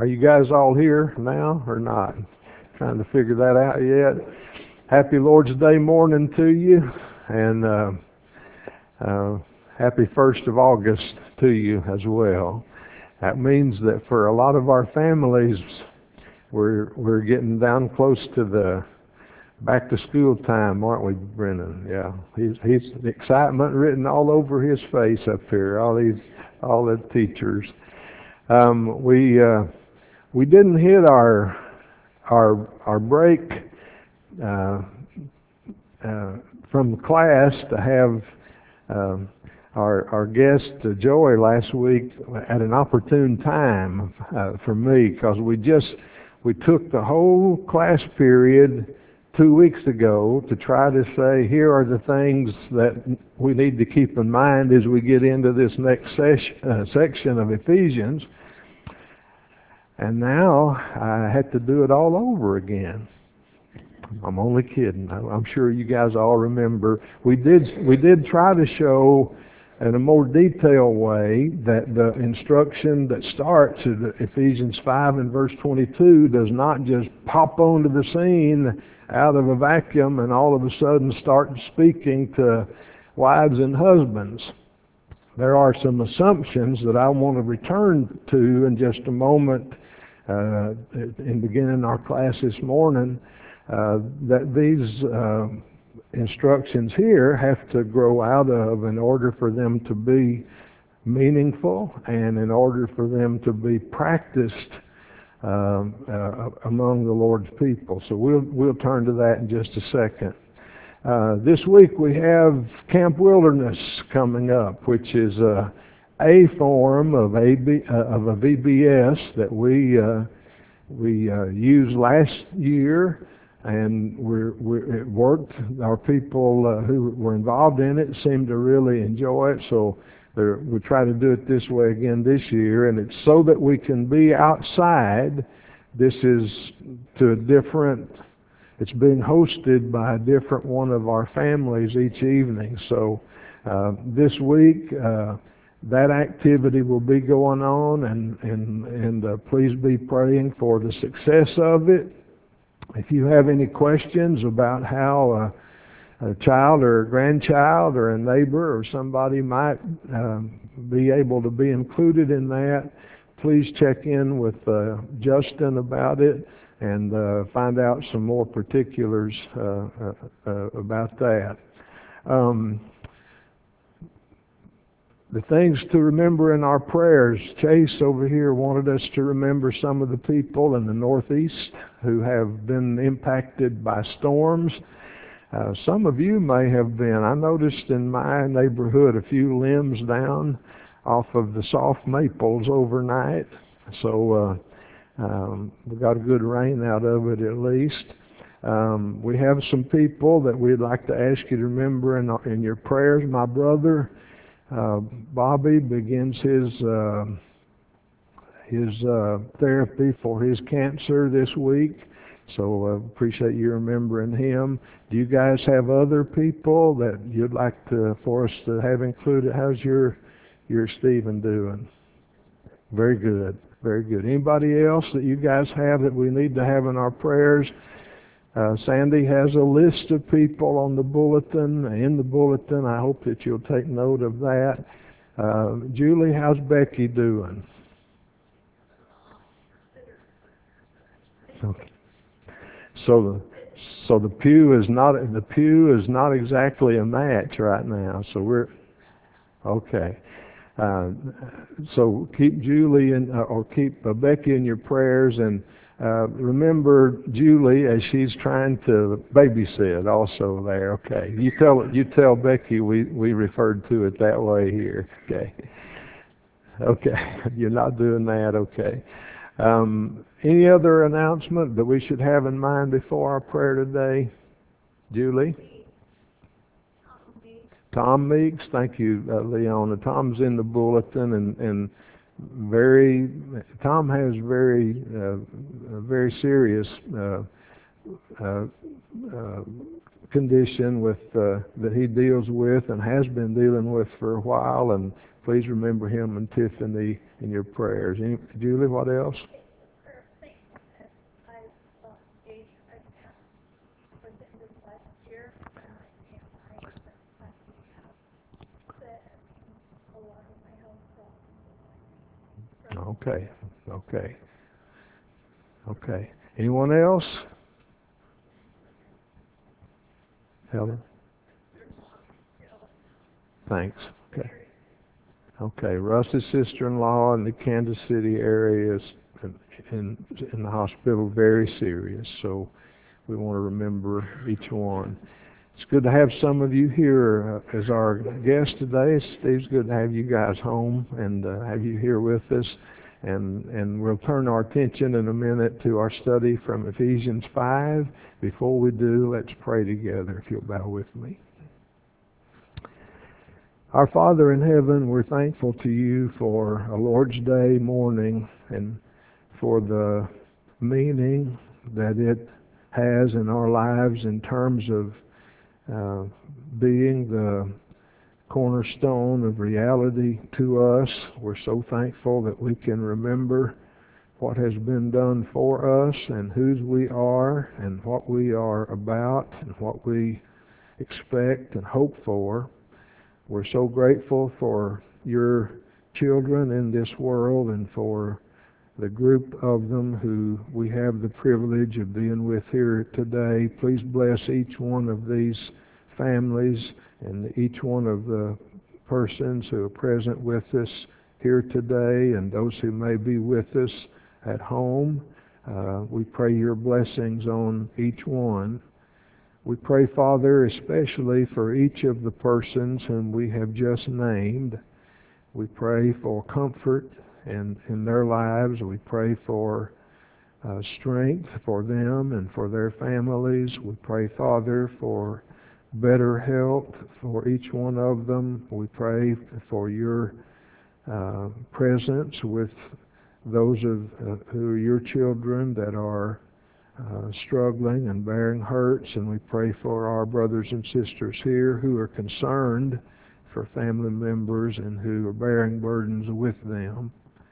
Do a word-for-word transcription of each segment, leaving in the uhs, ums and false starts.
Are you guys all here now or not? Trying to figure that out yet? Happy Lord's Day morning to you, and uh, uh, happy first of August to you as well. That means that for a lot of our families, we're we're getting down close to the back to school time, aren't we, Brennan? Yeah, he's he's the excitement written all over his face up here. All these all the teachers. Um, we uh, we didn't hit our our our break uh, uh, from class to have um, our our guest uh, Joey last week at an opportune time uh, for me, because we just we took the whole class period two weeks ago to try to say, here are the things that we need to keep in mind as we get into this next sesh, uh, section of Ephesians. And now I had to do it all over again. I'm only kidding. I'm sure you guys all remember. We did we did try to show in a more detailed way that the instruction that starts at Ephesians five and verse twenty-two does not just pop onto the scene out of a vacuum and all of a sudden start speaking to wives and husbands. There are some assumptions that I want to return to in just a moment uh, in beginning our class this morning, uh, that these uh, instructions here have to grow out of in order for them to be meaningful and in order for them to be practiced um, uh, among the Lord's people. So we'll we'll turn to that in just a second. Uh, this week we have Camp Wilderness coming up, which is a, a form of a, B, uh, of a V B S that we uh, we uh, used last year, and we're, we're, it worked. Our people uh, who were involved in it seemed to really enjoy it, so we try to do it this way again this year, and it's so that we can be outside. This is to a different It's being hosted by a different one of our families each evening. So uh, this week, uh, that activity will be going on, and and and uh, please be praying for the success of it. If you have any questions about how uh, a child or a grandchild or a neighbor or somebody might um, be able to be included in that, please check in with uh, Justin about it and uh, find out some more particulars uh, uh, uh, about that. Um, the things to remember in our prayers, Chase over here wanted us to remember some of the people in the Northeast who have been impacted by storms. Uh, some of you may have been. I noticed in my neighborhood a few limbs down off of the soft maples overnight. So uh, Um, we got a good rain out of it at least. Um, we have some people that we'd like to ask you to remember in, in your prayers. My brother, uh, Bobby, begins his uh, his uh, therapy for his cancer this week. So uh, appreciate you remembering him. Do you guys have other people that you'd like to for us to have included? How's your your Stephen doing? Very good. Very good. Anybody else that you guys have that we need to have in our prayers? Uh, Sandy has a list of people on the bulletin, in the bulletin. I hope that you'll take note of that. Uh, Julie, how's Becky doing? Okay. So the so the pew is not the pew is not exactly a match right now. So we're okay. Uh, so keep Julie in, uh, or keep uh, Becky in your prayers, and uh, remember Julie as she's trying to babysit also there. Okay, you tell you tell Becky we we referred to it that way here. Okay, okay, you're not doing that. Okay. Um, any other announcement that we should have in mind before our prayer today, Julie? Tom Meeks, thank you, uh, Leona. Tom's in the bulletin, and, and very, Tom has very, uh, very serious uh, uh, uh, condition with uh, that he deals with and has been dealing with for a while. And please remember him and Tiffany in your prayers. Any, Julie, what else? Okay, okay, okay. Anyone else? Helen? Thanks. Okay. Okay, Russ's sister-in-law in the Kansas City area is in, in, in the hospital, very serious, so we want to remember each one. It's good to have some of you here uh, as our guests today. Steve's good to have you guys home and uh, have you here with us. And, and we'll turn our attention in a minute to our study from Ephesians five. Before we do, let's pray together, if you'll bow with me. Our Father in heaven, we're thankful to you for a Lord's Day morning and for the meaning that it has in our lives in terms of uh, being the cornerstone of reality to us. We're so thankful that we can remember what has been done for us and whose we are and what we are about and what we expect and hope for. We're so grateful for your children in this world and for the group of them who we have the privilege of being with here today. Please bless each one of these families and each one of the persons who are present with us here today and those who may be with us at home. Uh, we pray your blessings on each one. We pray, Father, especially for each of the persons whom we have just named. We pray for comfort and in their lives. We pray for uh, strength for them and for their families. We pray, Father, for better health for each one of them. We pray for your uh, presence with those of uh, who are your children that are Uh, struggling and bearing hurts, and we pray for our brothers and sisters here who are concerned for family members and who are bearing burdens with them.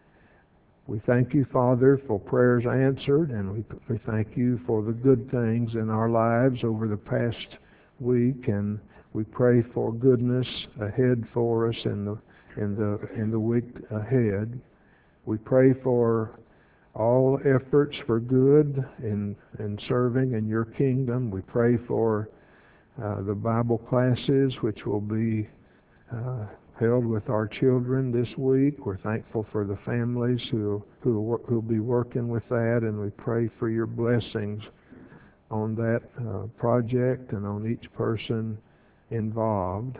We thank you, Father, for prayers answered, and we, we thank you for the good things in our lives over the past week, and we pray for goodness ahead for us in the in the in the week ahead. We pray for all efforts for good in, in serving in your kingdom. We pray for uh, the Bible classes which will be uh, held with our children this week. We're thankful for the families who who will be working with that, and we pray for your blessings on that uh, project and on each person involved.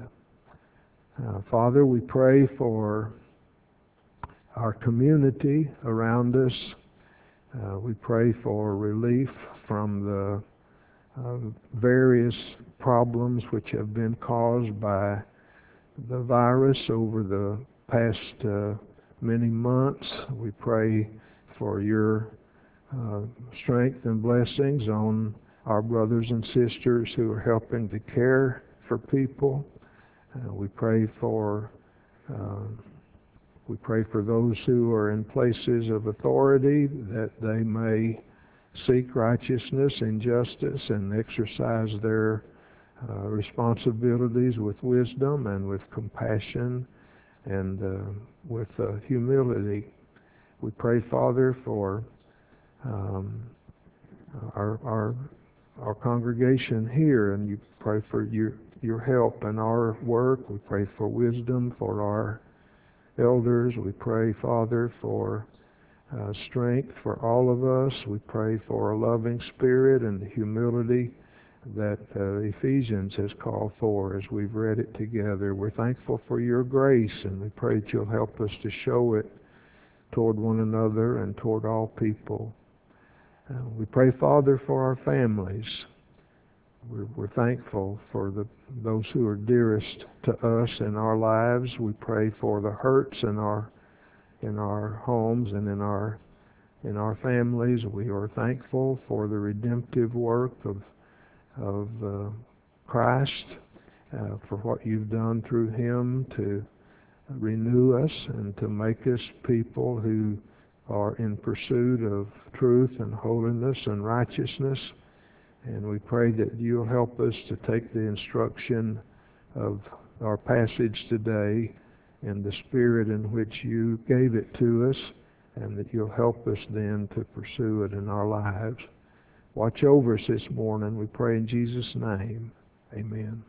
Uh, Father, we pray for our community around us. Uh, we pray for relief from the uh, various problems which have been caused by the virus over the past uh, many months. We pray for your uh, strength and blessings on our brothers and sisters who are helping to care for people. Uh, we pray for uh, We pray for those who are in places of authority that they may seek righteousness and justice and exercise their uh, responsibilities with wisdom and with compassion and uh, with uh, humility. We pray, Father, for um, our, our our congregation here, and you pray for your your help in our work. We pray for wisdom for our elders. We pray, Father, for uh, strength for all of us. We pray for a loving spirit and the humility that uh, Ephesians has called for as we've read it together. We're thankful for your grace, and we pray that you'll help us to show it toward one another and toward all people. Uh, we pray, Father, for our families. We're, we're thankful for the those who are dearest to us in our lives. We pray for the hurts in our in our homes and in our in our families. We are thankful for the redemptive work of of uh, Christ, uh, for what you've done through him to renew us and to make us people who are in pursuit of truth and holiness and righteousness. And we pray that you'll help us to take the instruction of our passage today in the spirit in which you gave it to us, and that you'll help us then to pursue it in our lives. Watch over us this morning. We pray in Jesus' name. Amen.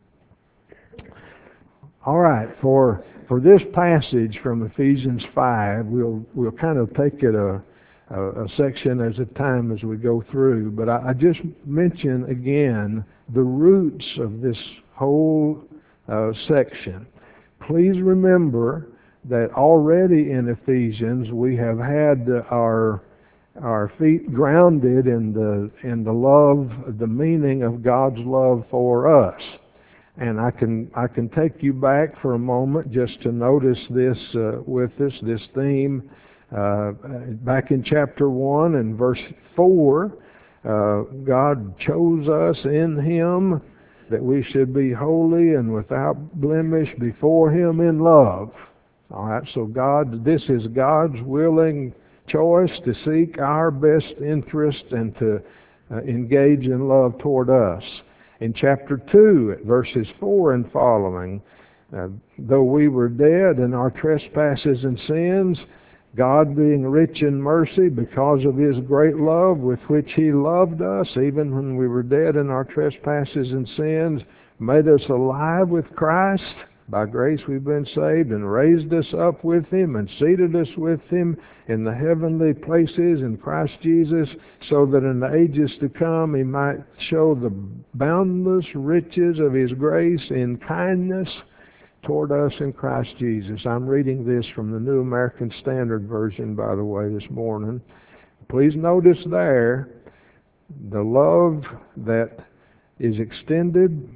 All right, for for this passage from Ephesians five, we'll we'll kind of take it a, a, a section at a time as we go through. But I, I just mention again the roots of this whole uh, section. Please remember that already in Ephesians we have had our our feet grounded in the in the love, the meaning of God's love for us. And I can I can take you back for a moment just to notice this uh, with us, this theme. Uh, back in chapter one and verse four, uh, God chose us in Him that we should be holy and without blemish before Him in love. All right, so God, this is God's willing choice to seek our best interest and to uh, engage in love toward us. In chapter two, at verses four and following, uh, though we were dead in our trespasses and sins, God being rich in mercy because of His great love with which He loved us, even when we were dead in our trespasses and sins, made us alive with Christ. By grace we've been saved, and raised us up with Him and seated us with Him in the heavenly places in Christ Jesus, so that in the ages to come He might show the boundless riches of His grace in kindness toward us in Christ Jesus. I'm reading this from the New American Standard Version, by the way, this morning. Please notice there the love that is extended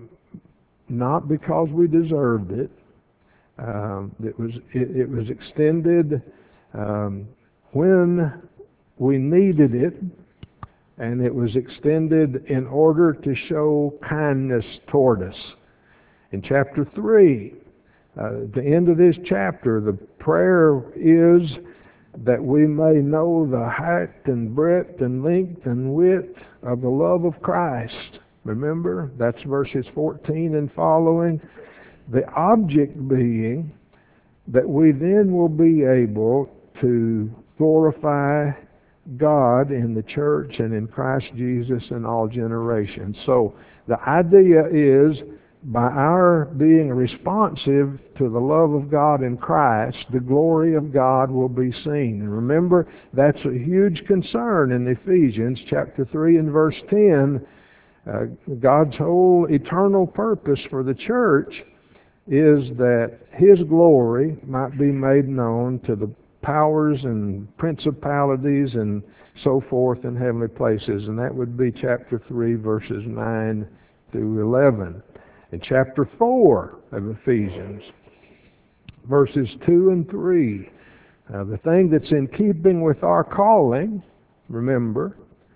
not because we deserved it. Um, it was it, it was extended um, when we needed it, and it was extended in order to show kindness toward us. In chapter three, uh, at the end of this chapter, the prayer is that we may know the height and breadth and length and width of the love of Christ. Remember, that's verses fourteen and following. The object being that we then will be able to glorify God in the church and in Christ Jesus in all generations. So the idea is, by our being responsive to the love of God in Christ, the glory of God will be seen. And remember, that's a huge concern in Ephesians chapter three and verse ten. Uh, God's whole eternal purpose for the church is that His glory might be made known to the powers and principalities and so forth in heavenly places. And that would be chapter three, verses nine through eleven. In chapter four of Ephesians, verses two and three, uh, the thing that's in keeping with our calling, remember,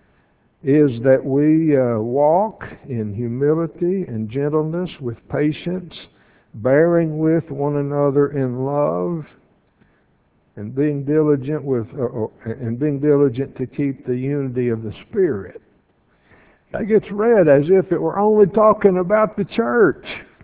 is that we uh, walk in humility and gentleness with patience, bearing with one another in love, and being diligent with uh, and being diligent to keep the unity of the Spirit. That gets read as if it were only talking about the church,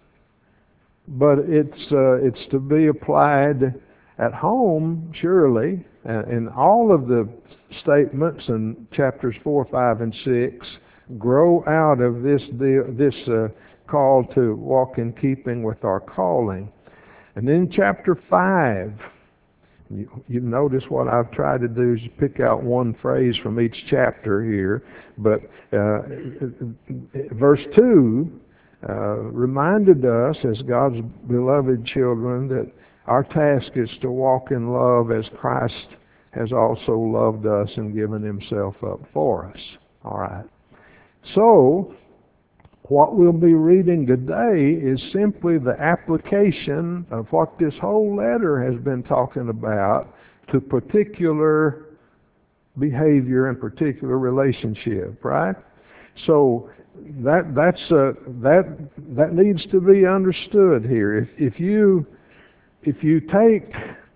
but it's uh, it's to be applied at home, surely, uh, in all of the statements in chapters four, five, and six grow out of this this uh, call to walk in keeping with our calling. And then chapter five, you, you notice what I've tried to do is pick out one phrase from each chapter here, but uh, verse two uh, reminded us as God's beloved children that our task is to walk in love as Christ has also loved us and given Himself up for us. All right. So, what we'll be reading today is simply the application of what this whole letter has been talking about to particular behavior and particular relationship, right? So that that's uh, that that needs to be understood here. If if you if you take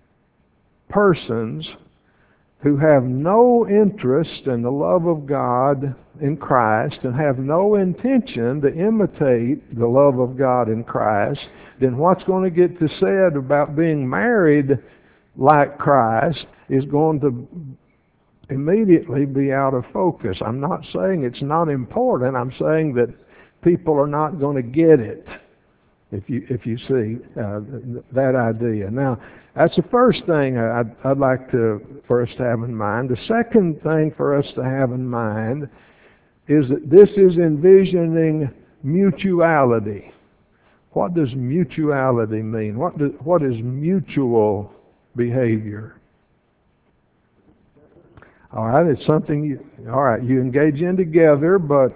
persons who have no interest in the love of God in Christ and have no intention to imitate the love of God in Christ, then what's going to get to said about being married like Christ is going to immediately be out of focus. I'm not saying it's not important. I'm saying that people are not going to get it. If you if you see uh, that idea. Now, that's the first thing I'd, I'd like to for us to have in mind. The second thing for us to have in mind is that this is envisioning mutuality. What does mutuality mean? What do, what is mutual behavior? All right, it's something you. All right, you engage in together, but.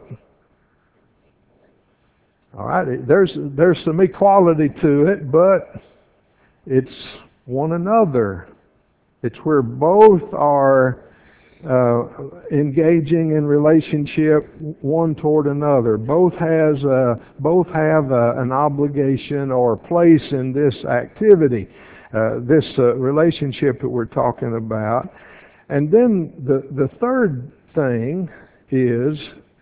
All right, there's there's some equality to it, but it's one another. It's where both are uh, engaging in relationship one toward another. Both has a, both have a, an obligation or place in this activity, uh, this uh, relationship that we're talking about. And then the the third thing is,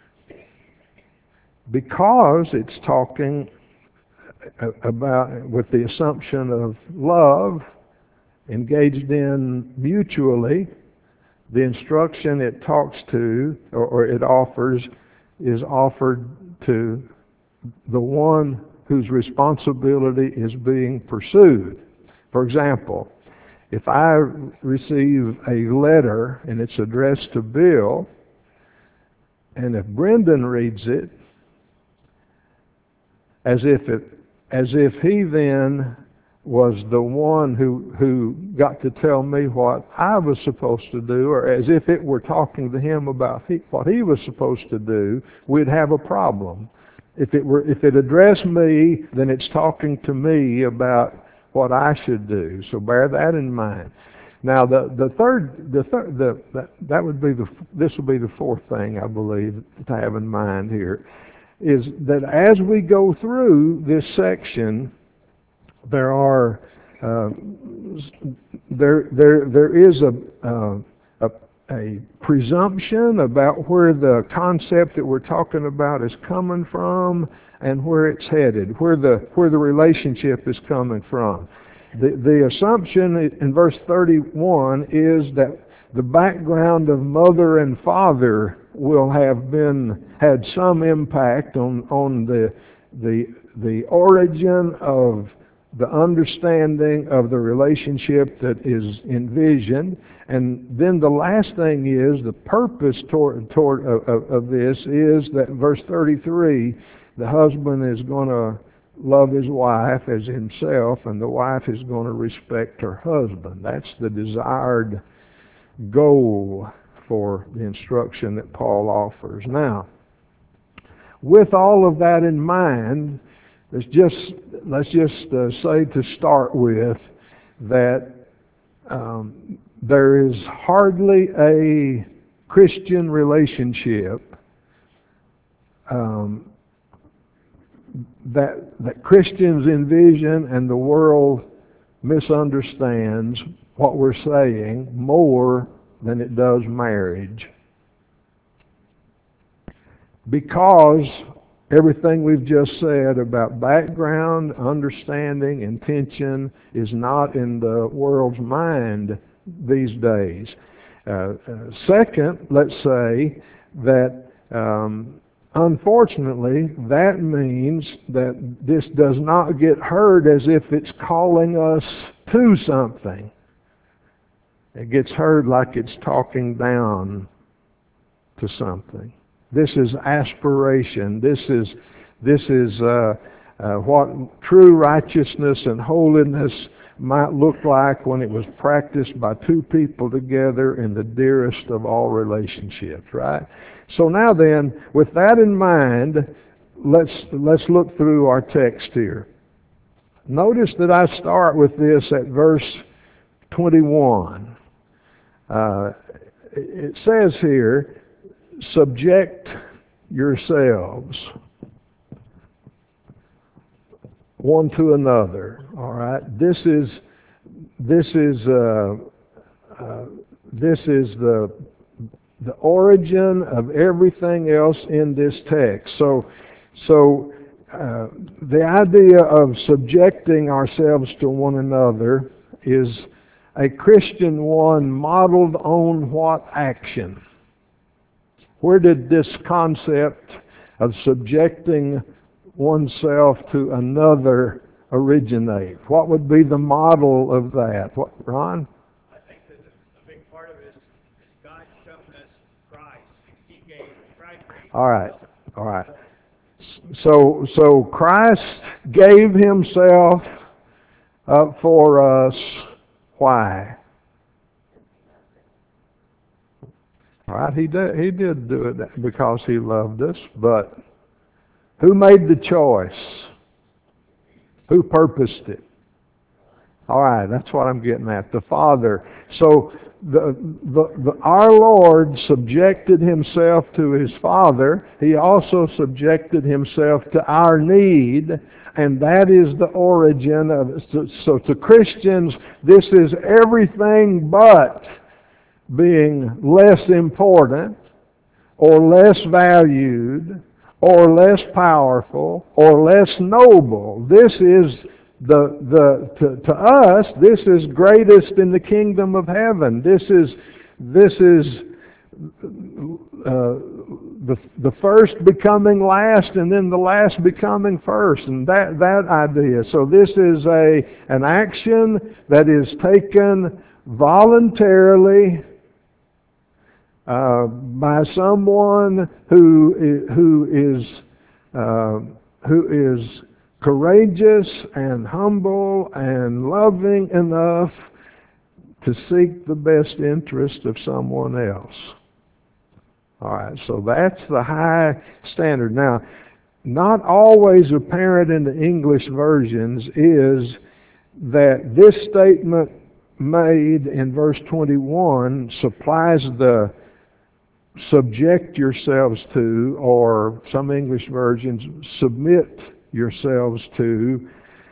because it's talking about, with the assumption of love, engaged in mutually, the instruction it talks to, or, or it offers, is offered to the one whose responsibility is being pursued. For example, if I receive a letter and it's addressed to Bill, and if Brendan reads it, as if it, as if he then was the one who who got to tell me what I was supposed to do, or as if it were talking to him about he, what he was supposed to do, we'd have a problem. If it were, if it addressed me, then it's talking to me about what I should do. So bear that in mind. Now, the the third, the third, the that, that would be the this will be the fourth thing I believe to have in mind here, is that as we go through this section, there are uh, there there there is a, uh, a a presumption about where the concept that we're talking about is coming from and where it's headed, where the where the relationship is coming from. The the assumption in verse thirty-one is that the background of mother and father will have been had some impact on on the the the origin of the understanding of the relationship that is envisioned. And then the last thing is the purpose toward toward of, of this is that verse thirty-three, the husband is going to love his wife as himself, and the wife is going to respect her husband. That's the desired goal for the instruction that Paul offers. Now, with all of that in mind, let's just let's just uh, say to start with that um, there is hardly a Christian relationship um, that that Christians envision and the world misunderstands what we're saying more than it does marriage. Because everything we've just said about background, understanding, intention is not in the world's mind these days. Uh, uh, second, let's say that um, unfortunately that means that this does not get heard as if it's calling us to something. It gets heard like it's talking down to something. This is aspiration. This is this is uh, uh, what true righteousness and holiness might look like when it was practiced by two people together in the dearest of all relationships. Right. So now then, with that in mind, let's let's look through our text here. Notice that I start with this at verse twenty-one. Uh, it says here, subject yourselves one to another. All right. This is this is uh, uh, this is the the origin of everything else in this text. So so uh, the idea of subjecting ourselves to one another is a Christian one modeled on what action? Where did this concept of subjecting oneself to another originate? What would be the model of that? What, Ron? I think that a big part of it is God showing us Christ. He gave Christ. All right, all right. So, so Christ gave himself up for us. Why? All right, he did, he did do it because he loved us, but who made the choice? Who purposed it? All right, that's what I'm getting at. The Father. So the, the, the, our Lord subjected himself to his Father. He also subjected himself to our need, and that is the origin of it. So, so to Christians, this is everything but being less important or less valued or less powerful or less noble. This is the the to, to us, this is greatest in the kingdom of heaven. This is this is uh, the the first becoming last, and then the last becoming first, and that that idea. So this is a an action that is taken voluntarily uh, by someone who who is uh, who is courageous and humble and loving enough to seek the best interest of someone else. All right, so that's the high standard. Now, not always apparent in the English versions is that this statement made in verse twenty-one supplies the subject yourselves to, or some English versions, submit yourselves to.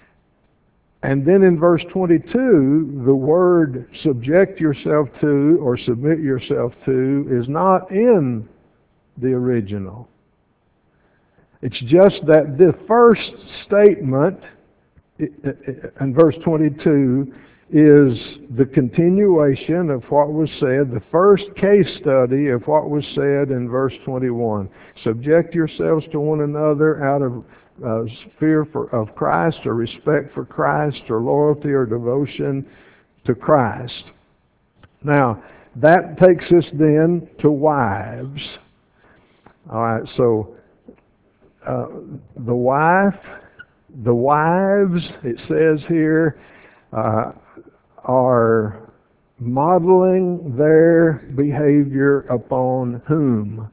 And then in verse twenty-two, the word subject yourself to or submit yourself to is not in the original. It's just that the first statement in verse twenty-two is the continuation of what was said, the first case study of what was said in verse twenty-one. Subject yourselves to one another out of uh, fear for, of Christ, or respect for Christ, or loyalty or devotion to Christ. Now, that takes us then to wives. All right, so uh, the wife, the wives, it says here, uh, are modeling their behavior upon whom?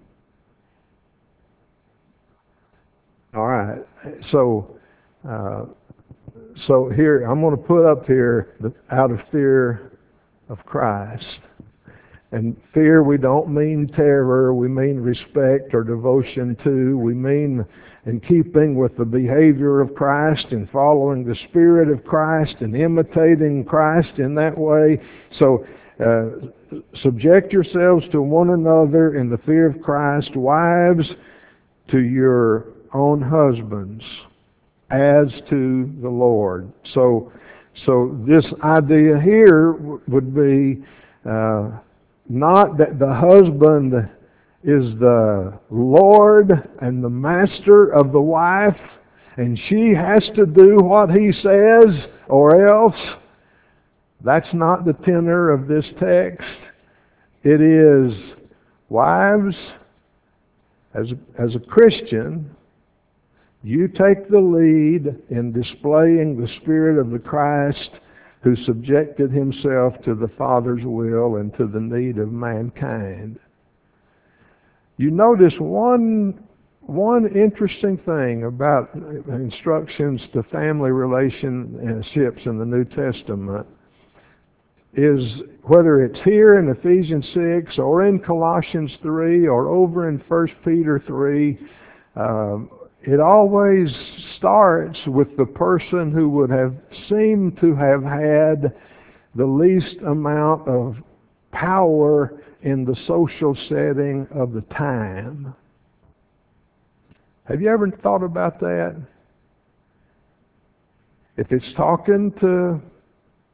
All right. So, uh, so here I'm going to put up here the, out of fear of Christ. And fear, we don't mean terror. We mean respect or devotion to. We mean in keeping with the behavior of Christ and following the Spirit of Christ and imitating Christ in that way. So, uh, subject yourselves to one another in the fear of Christ. Wives, to your own husbands, as to the Lord. So, so this idea here would be uh, not that the husband is the Lord and the master of the wife, and she has to do what he says or else. That's not the tenor of this text. It is, wives, as a, as a Christian, you take the lead in displaying the Spirit of the Christ who subjected himself to the Father's will and to the need of mankind. You notice one one interesting thing about instructions to family relationships in the New Testament is, whether it's here in Ephesians six or in Colossians three or over in First Peter three, um, it always starts with the person who would have seemed to have had the least amount of power in the social setting of the time. Have you ever thought about that? If it's talking to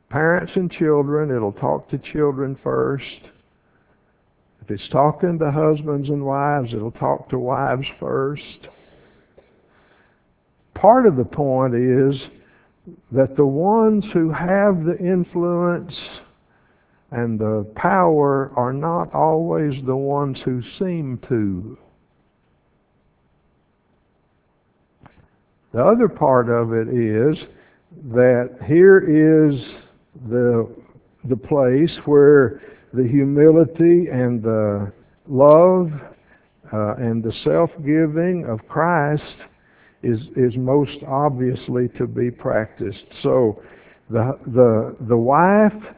parents and children, it'll talk to children first. If it's talking to husbands and wives, it'll talk to wives first. Part of the point is that the ones who have the influence and the power are not always the ones who seem to. The other part of it is that here is the, the place where the humility and the love uh, and the self-giving of Christ is, is most obviously to be practiced. So the, the, the wife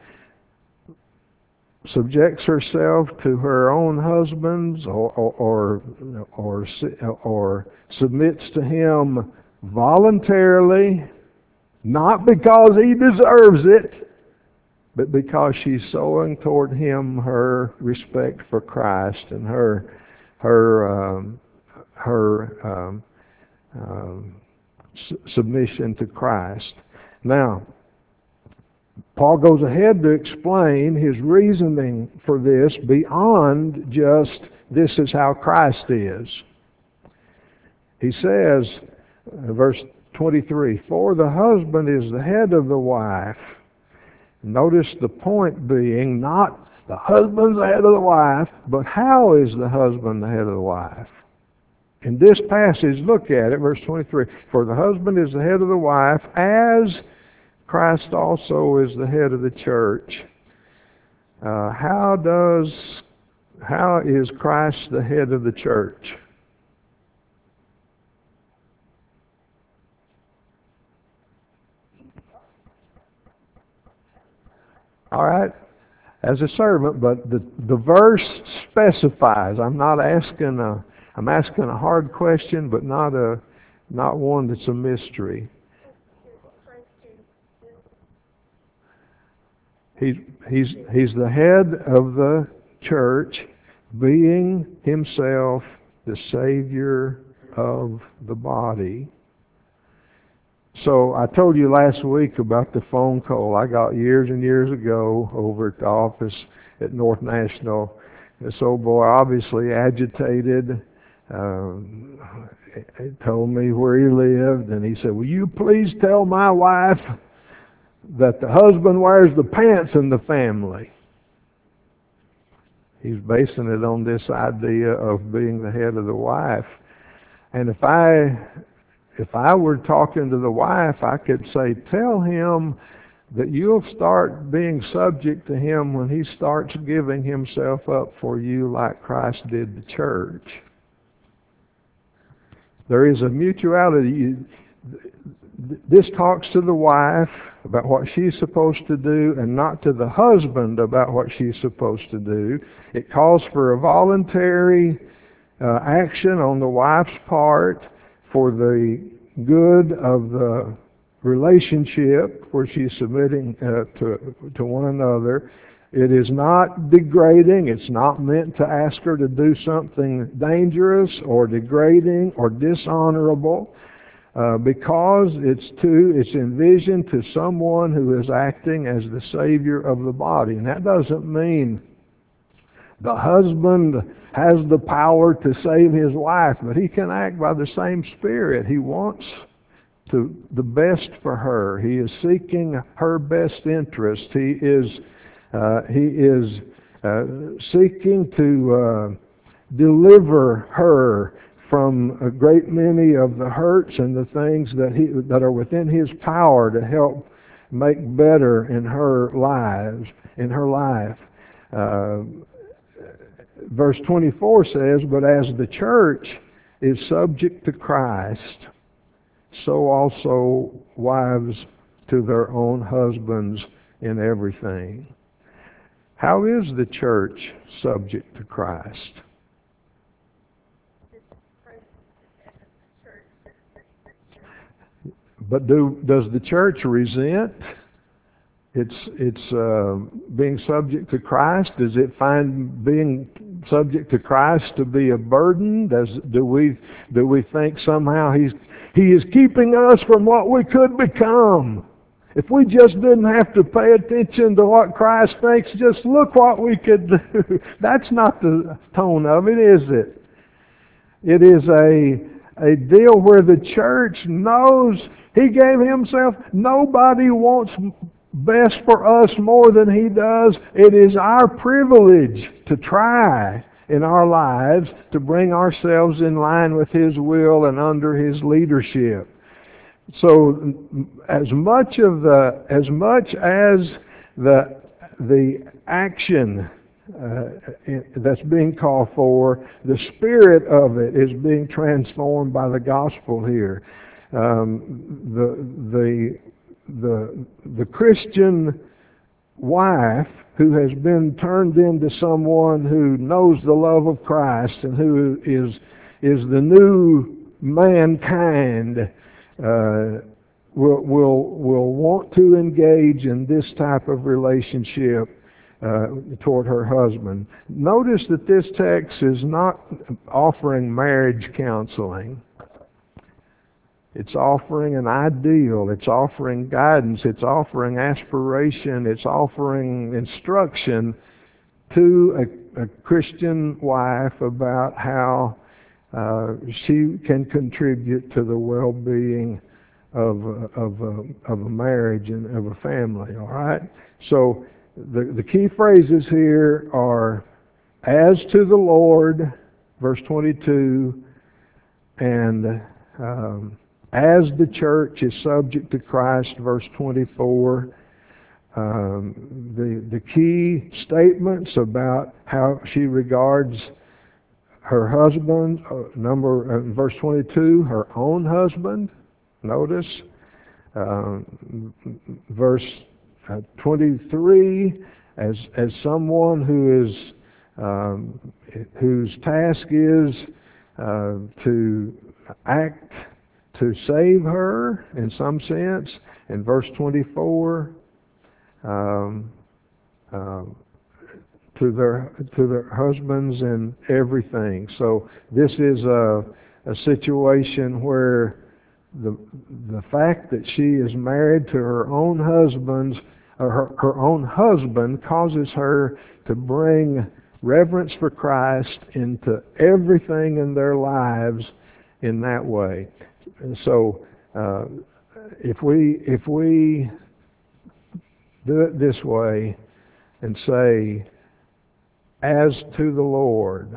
subjects herself to her own husbands or, or, or, or, or submits to him voluntarily, not because he deserves it, but because she's showing toward him her respect for Christ and her her um, her um, um, su- submission to Christ. Now, Paul goes ahead to explain his reasoning for this beyond just this is how Christ is. He says, verse twenty-three, for the husband is the head of the wife. Notice the point being not the husband's the head of the wife, but how is the husband the head of the wife? In this passage, look at it, verse twenty-three. For the husband is the head of the wife, as Christ also is the head of the church. Uh, how does, how is Christ the head of the church? All right, as a servant, but the, the verse specifies. I'm not asking a, I'm asking a hard question, but not a, not one that's a mystery. He's, he's, he's the head of the church, being himself the Savior of the body. So I told you last week about the phone call I got years and years ago over at the office at North National. This old boy, obviously agitated, um, he told me where he lived, and he said, will you please tell my wife that the husband wears the pants in the family? He's basing it on this idea of being the head of the wife. And if I if I were talking to the wife, I could say, tell him that you'll start being subject to him when he starts giving himself up for you like Christ did the church. There is a mutuality. This talks to the wife about what she's supposed to do and not to the husband about what she's supposed to do. It calls for a voluntary uh, action on the wife's part for the good of the relationship where she's submitting uh, to, to one another. It is not degrading. It's not meant to ask her to do something dangerous or degrading or dishonorable. Uh, because it's to, it's envisioned to someone who is acting as the Savior of the body. And that doesn't mean the husband has the power to save his wife, but he can act by the same Spirit. He wants to the best for her. He is seeking her best interest. He is uh, he is uh, seeking to uh, deliver her from a great many of the hurts and the things that he that are within his power to help make better in her lives, in her life. Uh, verse twenty-four says, but as the church is subject to Christ, so also wives to their own husbands in everything. How is the church subject to Christ? But do, does the church resent its its uh, being subject to Christ? Does it find being subject to Christ to be a burden? Does do we do we think somehow he's he is keeping us from what we could become? If we just didn't have to pay attention to what Christ thinks, just look what we could do. That's not the tone of it, is it? It is a, a deal where the church knows He gave Himself. Nobody wants best for us more than He does. It is our privilege to try in our lives to bring ourselves in line with His will and under His leadership. So as much of the as much as the the action uh, that's being called for, the spirit of it is being transformed by the gospel here. Um, the the the the Christian wife who has been turned into someone who knows the love of Christ and who is is the new mankind uh, will will will want to engage in this type of relationship uh, toward her husband. Notice that this text is not offering marriage counseling. It's offering an ideal, it's offering guidance, it's offering aspiration, it's offering instruction to a, a Christian wife about how uh, she can contribute to the well-being of, of, a, of a marriage and of a family, all right? So the, the key phrases here are, as to the Lord, verse twenty-two, and um, as the church is subject to Christ, verse twenty-four, um, the, the key statements about how she regards her husband, uh, number uh, verse twenty-two, her own husband, notice, um, verse uh, twenty-three, as as someone who is um, whose task is uh, to act to save her in some sense. In verse twenty-four, um, um, to their to their husbands and everything. So this is a a situation where the the fact that she is married to her own husband's or her, her own husband causes her to bring reverence for Christ into everything in their lives in that way. And so, uh, if we if we do it this way and say, as to the Lord,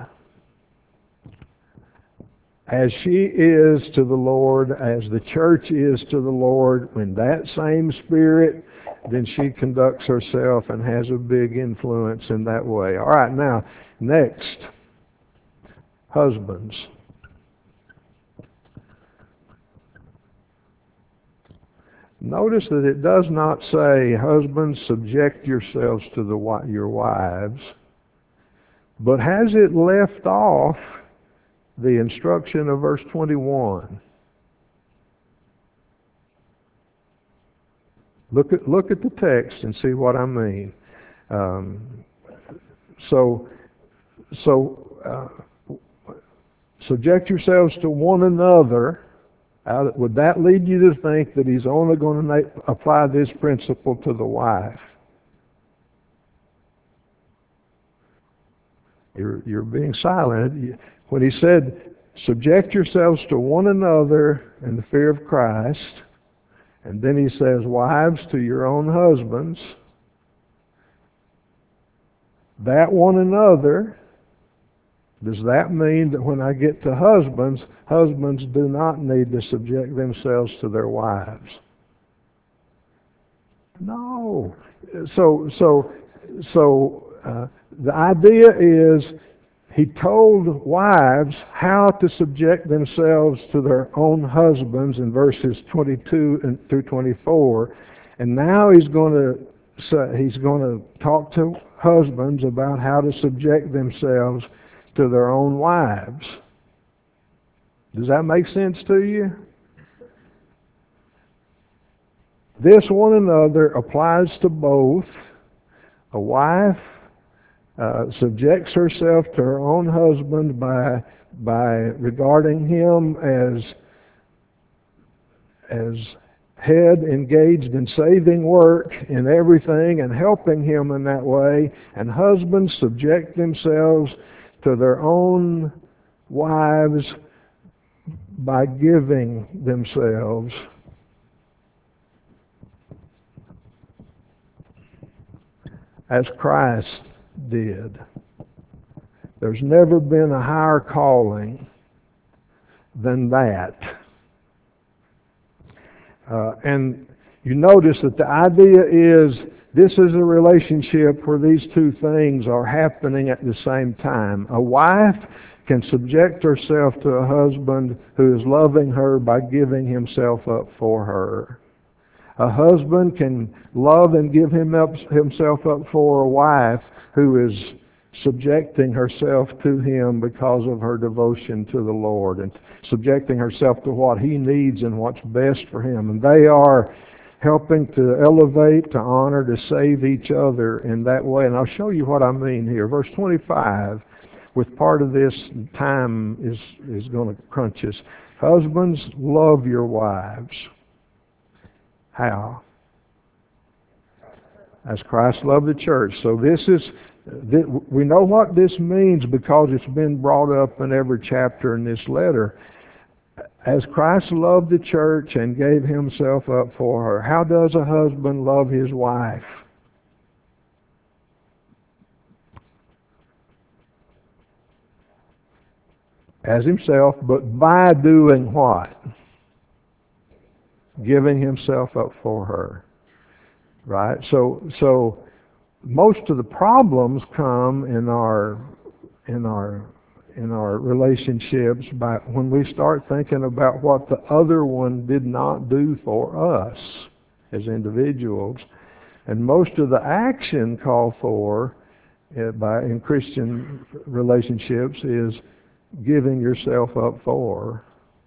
as she is to the Lord, as the church is to the Lord, in that same spirit, then she conducts herself and has a big influence in that way. All right, now, next, husbands. Notice that it does not say, husbands, subject yourselves to the, your wives, but has it left off the instruction of verse twenty-one. Look at, look at the text and see what I mean. Um, so, so uh, subject yourselves to one another. Uh, would that lead you to think that he's only going to make, apply this principle to the wife? You're, you're being silent. When he said, subject yourselves to one another in the fear of Christ, and then he says, wives, to your own husbands, that one another, does that mean that when I get to husbands, husbands do not need to subject themselves to their wives? No. So, so, so uh, the idea is he told wives how to subject themselves to their own husbands in verses twenty-two and through twenty-four, and now he's going to so he's going to talk to husbands about how to subject themselves to their own wives. Does that make sense to you? This one another applies to both. A wife uh, subjects herself to her own husband by by regarding him as as head engaged in saving work in everything and helping him in that way, and husbands subject themselves to their own wives by giving themselves. As Christ did. There's never been a higher calling than that. Uh, and you notice that the idea is this is a relationship where these two things are happening at the same time. A wife can subject herself to a husband who is loving her by giving himself up for her. A husband can love and give him up, himself up for a wife who is subjecting herself to him because of her devotion to the Lord and subjecting herself to what he needs and what's best for him. And they are helping to elevate, to honor, to save each other in that way. And I'll show you what I mean here. Verse twenty-five, with part of this, time is, is going to crunch us. Husbands, love your wives. How? As Christ loved the church. So this is, we know what this means because it's been brought up in every chapter in this letter. As Christ loved the church and gave himself up for her, how does a husband love his wife? As himself, but by doing what? Giving himself up for her. Right? So so most of the problems come in our in our in our relationships by when we start thinking about what the other one did not do for us as individuals. And most of the action called for uh, by in Christian relationships is giving yourself up for.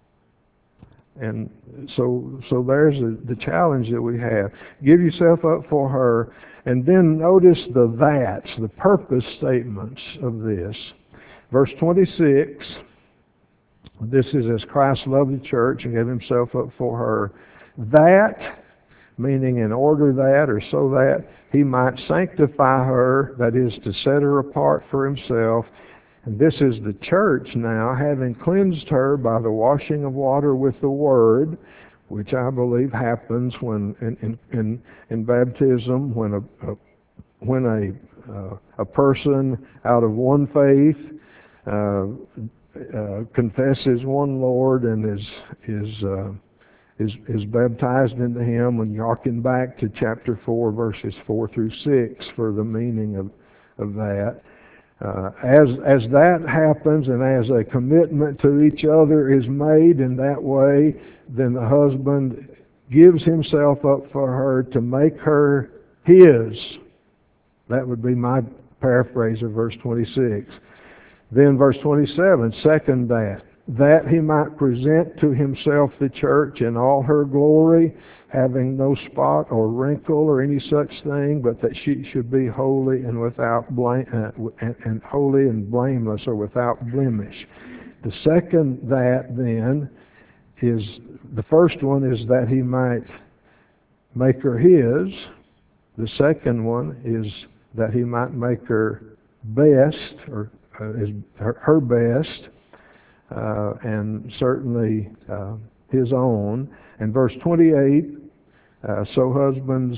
And so so there's a, the challenge that we have. Give yourself up for her, and then notice the that's, the purpose statements of this. Verse twenty-six, this is as Christ loved the church and gave himself up for her, that, meaning in order that or so that he might sanctify her, that is to set her apart for himself. And this is the church now, having cleansed her by the washing of water with the Word, which I believe happens when in in, in, in baptism, when a, a when a uh, a person out of one faith uh, uh, confesses one Lord and is is uh, is is baptized into Him. When you harken back to chapter four, verses four through six, for the meaning of of that. Uh, as as that happens and as a commitment to each other is made in that way, then the husband gives himself up for her to make her his. That would be my paraphrase of verse twenty-six. Then verse twenty-seven, second that, that he might present to himself the church in all her glory, having no spot or wrinkle or any such thing, but that she should be holy and without blame, uh, and, and holy and blameless or without blemish. The second that then is, the first one is that he might make her his. The second one is that he might make her best, or uh, is her, her best, uh, and certainly uh, his own. And verse twenty-eight, Uh, so husbands,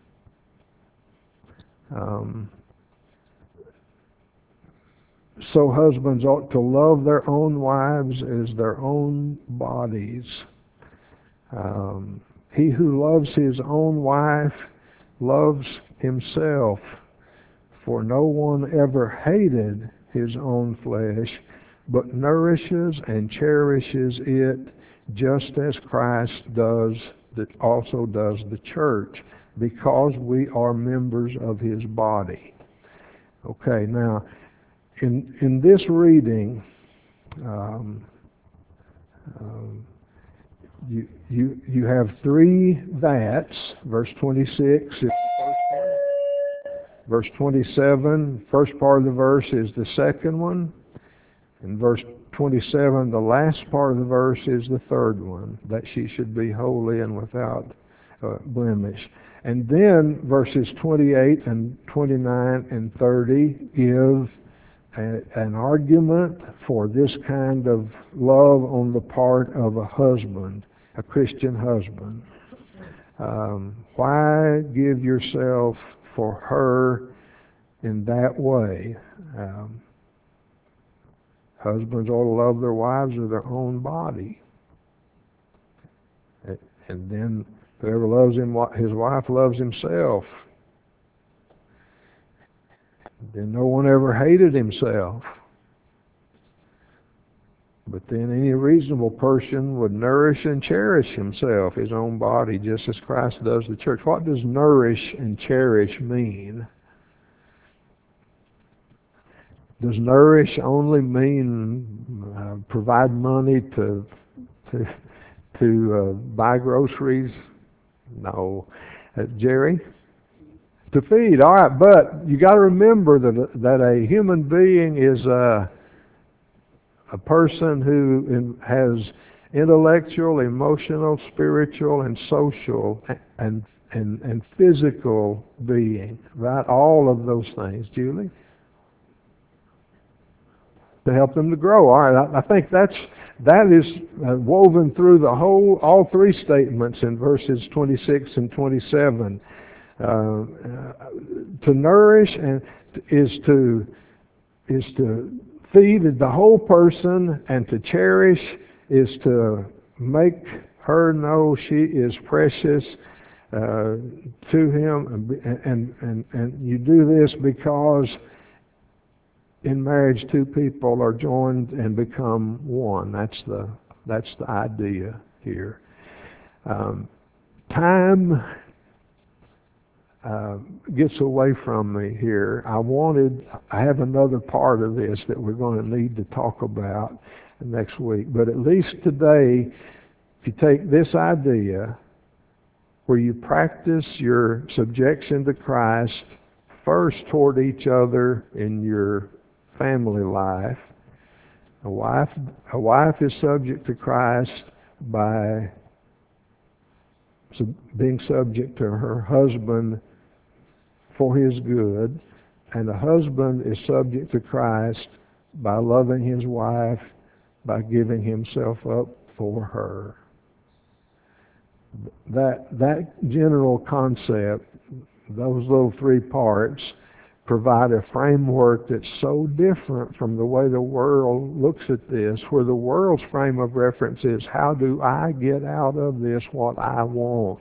um, so husbands ought to love their own wives as their own bodies. Um, he who loves his own wife loves himself, for no one ever hated his own flesh, but nourishes and cherishes it, just as Christ does that also does the church, because we are members of his body. Okay, now in in this reading, um, um, you you you have three that's. Verse twenty-six is the first one. Verse twenty-seven, first part of the verse is the second one. And verse twenty-seven, the last part of the verse is the third one, that she should be holy and without uh, blemish. And then verses twenty-eight and twenty-nine and thirty give a, an argument for this kind of love on the part of a husband, a Christian husband. Um, why give yourself for her in that way? Um, husbands ought to love their wives as their own body. And then whoever loves him, his wife loves himself. Then no one ever hated himself. But then any reasonable person would nourish and cherish himself, his own body, just as Christ does the church. What does nourish and cherish mean? Does nourish only mean uh, provide money to to to uh, buy groceries? No. Uh, Jerry? To feed, all right, but you got to remember that that a human being is a, a person who in, has intellectual, emotional, spiritual, and social and, and, and physical being, right? All of those things. Julie? To help them to grow. All right, I, I think that's that is uh, woven through the whole, all three statements in verses twenty-six and twenty-seven. Uh, uh, to nourish and is to is to feed the whole person, and to cherish is to make her know she is precious uh, to him, and, and and and you do this because in marriage, two people are joined and become one. That's the that's the idea here. Um, time uh, gets away from me here. I wanted. I have another part of this that we're going to need to talk about next week. But at least today, if you take this idea, where you practice your subjection to Christ first toward each other in your family life. A wife, a wife is subject to Christ by sub, being subject to her husband for his good, and a husband is subject to Christ by loving his wife, by giving himself up for her. That that general concept, those little three parts, provide a framework that's so different from the way the world looks at this, where the world's frame of reference is, how do I get out of this what I want?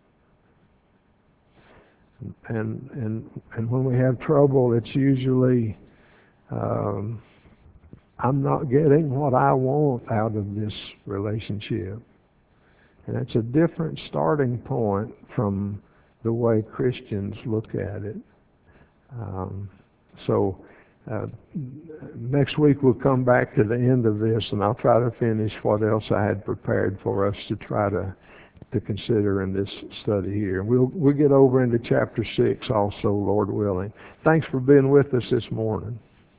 And and and when we have trouble, it's usually um, I'm not getting what I want out of this relationship. And it's a different starting point from the way Christians look at it. Um, so uh, next week we'll come back to the end of this, and I'll try to finish what else I had prepared for us to try to to consider in this study here. We'll we'll get over into chapter six also, Lord willing. Thanks for being with us this morning.